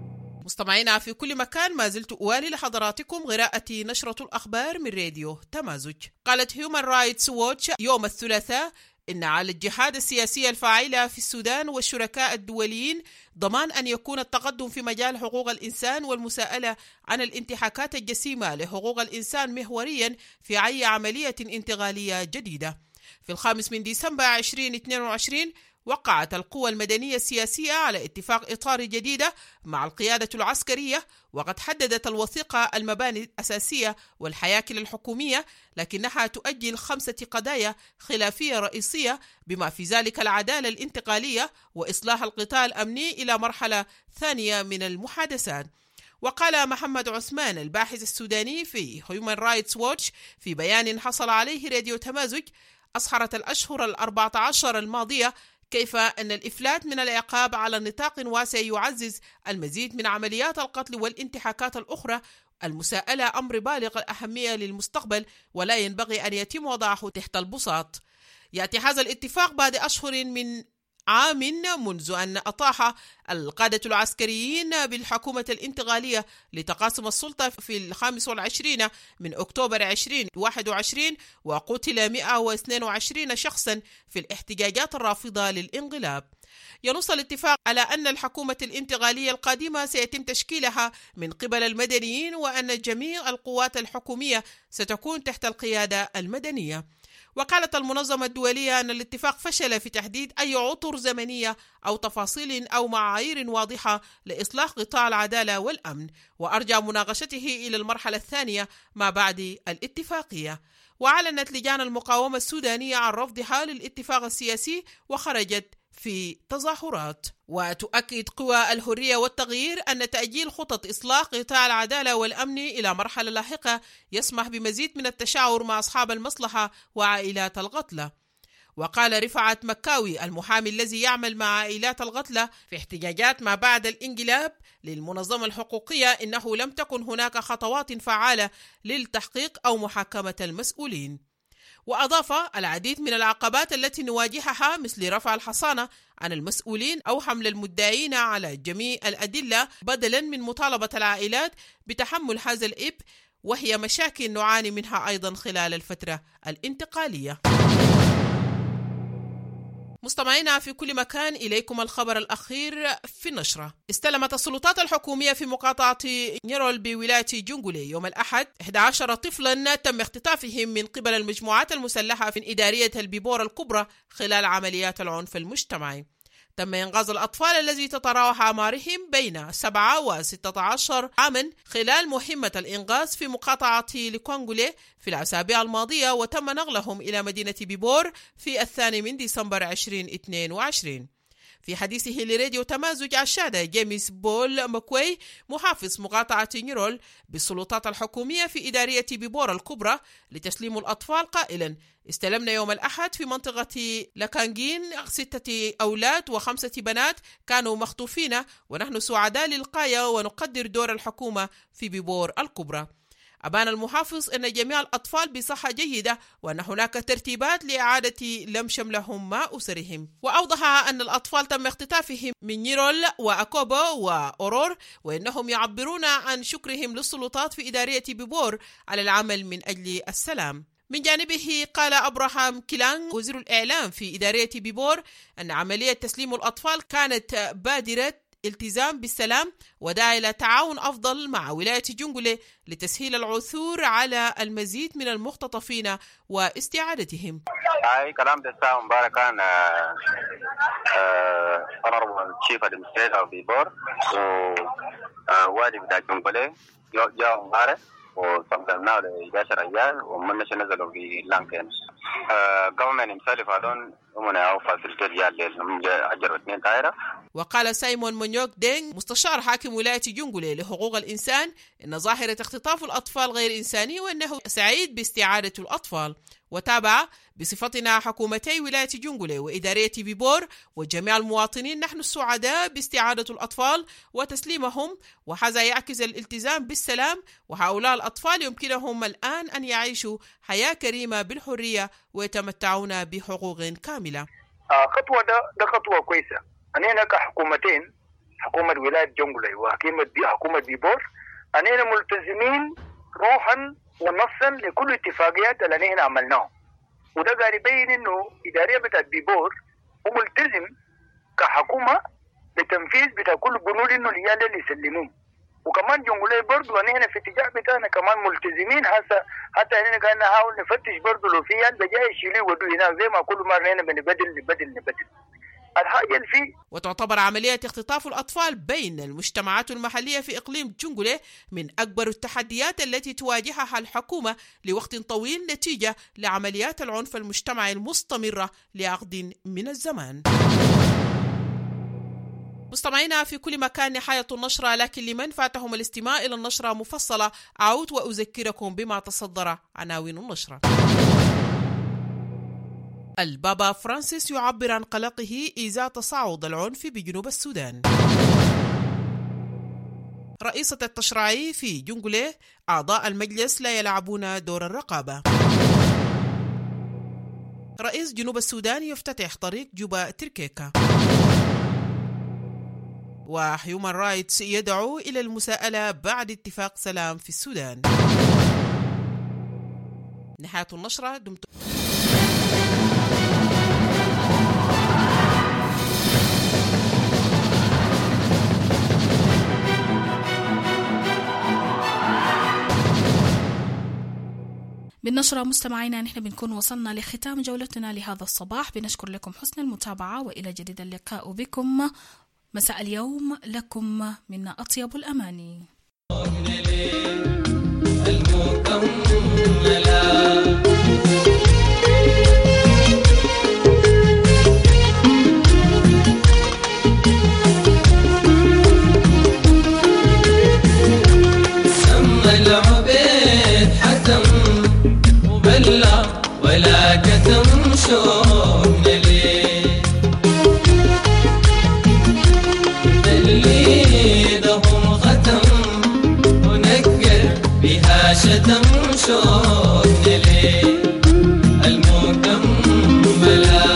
Speaker 13: مستمعينا في كل مكان، ما زلت أوالي لحضراتكم قراءة نشرة الأخبار من راديو تمازج. قالت هيومن رايتس ووتش يوم الثلاثاء إن على الجهاد السياسي الفاعل في السودان والشركاء الدوليين ضمان أن يكون التقدم في مجال حقوق الإنسان والمساءلة عن الانتهاكات الجسيمة لحقوق الإنسان محوريا في أي عملية انتقالية جديدة. في 5 ديسمبر 2022 وقعت القوى المدنية السياسية على اتفاق إطار جديدة مع القيادة العسكرية، وقد حددت الوثيقة المباني الأساسية والحياكل الحكومية، لكنها تؤجل 5 قضايا خلافية رئيسية بما في ذلك العدالة الانتقالية وإصلاح القطاع الأمني إلى مرحلة ثانية من المحادثات. وقال محمد عثمان الباحث السوداني في هيومن رايتس ووتش في بيان حصل عليه راديو تمازج: أسهرت الأشهر 14 الماضية كيف أن الإفلات من العقاب على نطاق واسع يعزز المزيد من عمليات القتل والانتهاكات الأخرى. المساءلة أمر بالغ الأهمية للمستقبل ولا ينبغي أن يتم وضعه تحت البساط. يأتي هذا الاتفاق بعد أشهر من عام منذ أن أطاح القادة العسكريين بالحكومة الانتقالية لتقاسم السلطة في 25 من أكتوبر 2021، وقتل 122 شخصا في الاحتجاجات الرافضة للانقلاب. ينص الاتفاق على أن الحكومة الانتقالية القادمة سيتم تشكيلها من قبل المدنيين، وأن جميع القوات الحكومية ستكون تحت القيادة المدنية. وقالت المنظمة الدولية أن الاتفاق فشل في تحديد أي عطر زمنية أو تفاصيل أو معايير واضحة لإصلاح قطاع العدالة والأمن، وأرجى مناقشته إلى المرحلة الثانية ما بعد الاتفاقية. وأعلنت لجان المقاومة السودانية عن رفضها للاتفاق السياسي وخرجت في تظاهرات. وتؤكد قوى الحرية والتغيير أن تأجيل خطط إصلاح قطاع العدالة والأمن إلى مرحلة لاحقة يسمح بمزيد من التشاور مع أصحاب المصلحة وعائلات القتلى. وقال رفعت مكاوي المحامي الذي يعمل مع عائلات القتلى في احتجاجات ما بعد الانقلاب للمنظمة الحقوقية إنه لم تكن هناك خطوات فعالة للتحقيق أو محاكمة المسؤولين. وأضاف: العديد من العقبات التي نواجهها مثل رفع الحصانة عن المسؤولين أو حمل المدعين على جميع الأدلة بدلا من مطالبة العائلات بتحمل هذا الإب، وهي مشاكل نعاني منها أيضا خلال الفترة الانتقالية. مستمعينا في كل مكان، إليكم الخبر الأخير في النشرة. استلمت السلطات الحكومية في مقاطعة نيرول بولاية جونغولي يوم الأحد 11 طفلا تم اختطافهم من قبل المجموعات المسلحة في إدارية البيبور الكبرى خلال عمليات العنف المجتمعي. تم إنقاذ الأطفال الذي تتراوح أعمارهم بين 7 و 16 عاما خلال مهمة الإنقاذ في مقاطعة لكونغولي في الأسابيع الماضية، وتم نقلهم إلى مدينة بيبور في 2 ديسمبر 2022. في حديثه لراديو تمازج أشاد جيمس بول مكوي محافظ مقاطعة نيرول بالسلطات الحكومية في إدارية بيبور الكبرى لتسليم الأطفال قائلا: استلمنا يوم الأحد في منطقة لكانجين 6 أولاد و5 بنات كانوا مخطوفين، ونحن سعداء للغاية ونقدر دور الحكومة في بيبور الكبرى. أبان المحافظ أن جميع الأطفال بصحة جيدة وأن هناك ترتيبات لإعادة لم شملهم مع أسرهم. وأوضح أن الأطفال تم اختطافهم من نيرول وأكوبو وأورور، وإنهم يعبرون عن شكرهم للسلطات في إدارية بيبور على العمل من أجل السلام. من جانبه قال أبراهام كيلانغ وزير الإعلام في إدارية بيبور أن عملية تسليم الأطفال كانت بادرة التزام بالسلام وداعي إلى تعاون أفضل مع ولاية جونغولي لتسهيل العثور على المزيد من المختطفين واستعادتهم.
Speaker 15: هاي كلام ده ساعة مباركة honorable chief administrator of Bibor ووالي بتاع جونغولي جاء مبارك وصمدنا له 11 رجال ومن نزلوا في لانكين government himself أدون ومن أوفى في الرجال أجروا 2 طائرة.
Speaker 13: وقال سايمون مونيوك دينغ مستشار حاكم ولاية جونغولي لحقوق الإنسان إن ظاهرة اختطاف الأطفال غير إنساني وأنه سعيد باستعادة الأطفال. وتابع: بصفتنا حكومتي ولاية جونغولي وإدارية بيبور وجميع المواطنين نحن السعداء باستعادة الأطفال وتسليمهم، وهذا يعكس الالتزام بالسلام، وهؤلاء الأطفال يمكنهم الآن أن يعيشوا حياة كريمة بالحرية ويتمتعون بحقوق كاملة.
Speaker 16: خطوة ده خطوة كويسة. أننا كحكومتين حكومة ولاية جنجلي وحكومة بيبور أننا ملتزمين روحا ونصا لكل اتفاقيات اللي نحن عملناها. وده قاعد يبين انه إدارية بتاعت بيبور وملتزم كحكومة بتنفيذ بتاع كل بنود انه الرجال اللي يسلموه. وكمان جنجلي برضه نحن في اتجاه بتاعنا كمان ملتزمين حتى اننا قاعد نحاول نفتش برضه لو في يد بجاي يشيلوا ودوا هناك زي ما كل مرة نحن بنبدل الحاجة اللي فيه.
Speaker 13: وتعتبر عملية اختطاف الأطفال بين المجتمعات المحلية في إقليم جنجلي من أكبر التحديات التي تواجهها الحكومة لوقت طويل نتيجة لعمليات العنف المجتمعي المستمرة لعقد من الزمان. مستمعينا في كل مكان، نهاية النشرة، لكن لمن فاتهم الاستماع إلى النشرة مفصلة أعود وأذكركم بما تصدر عناوين النشرة. البابا فرانسيس يعبر عن قلقه إزاء تصاعد العنف بجنوب السودان. رئيسة التشريعي في جنجلي: أعضاء المجلس لا يلعبون دور الرقابة. رئيس جنوب السودان يفتتح طريق جوبا تركيكا. وهيومان رايتس يدعو إلى المساءلة بعد اتفاق سلام في السودان. نهاية النشرة. دمتم بالنشرة. مستمعينا، نحن بنكون وصلنا لختام جولتنا لهذا الصباح. بنشكر لكم حسن المتابعة وإلى جديد اللقاء بكم مساء اليوم. لكم منا أطيب الأماني.
Speaker 17: ولا كتم شوقنا ليه اللي دهم ختم ونكر بها شتم شوقنا ليه المكملة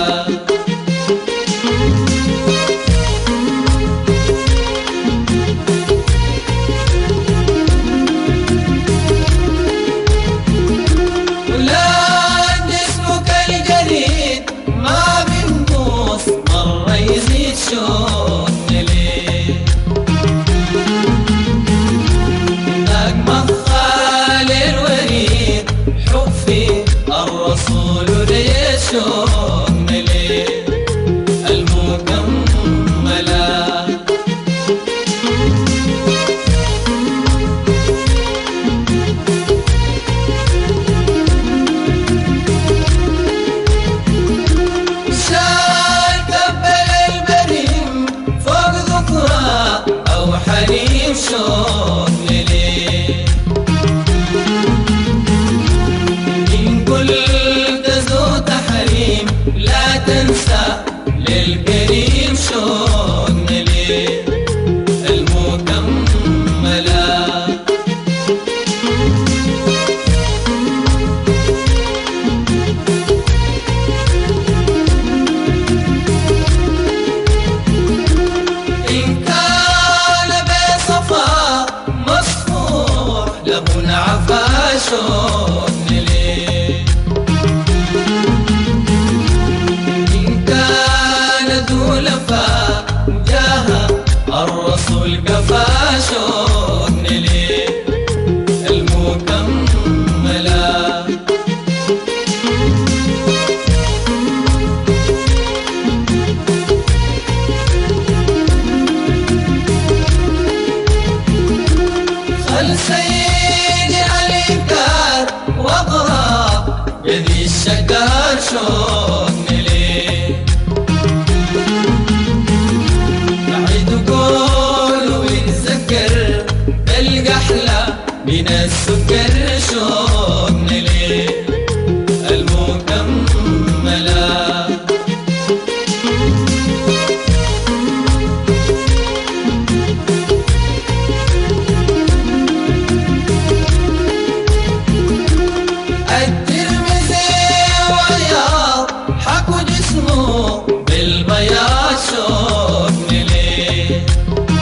Speaker 17: بالبياض شوقني ليه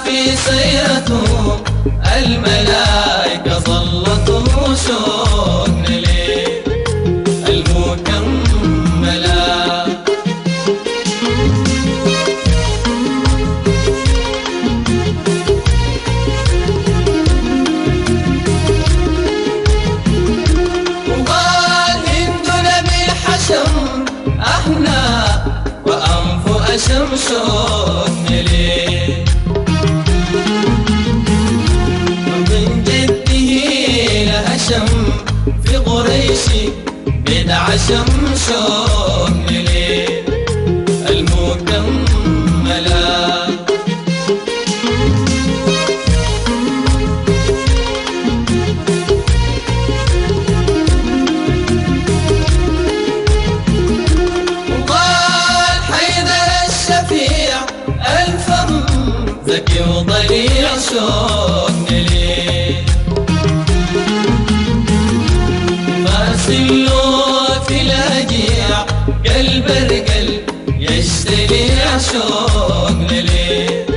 Speaker 17: في سيرته الملائكة ظلته شوقنا ليه المكملة. وقال هندنا بالحشم احنا وانف اشم شوقنا ليه ومن جده لهشم في قريش بدع شوقنا ليه المكملة. وقال حيدر الشفيع الفم ذكي وضليع شوقنا ليه مرسل في الهجيع قلب القلب يشتري شوقنا ليه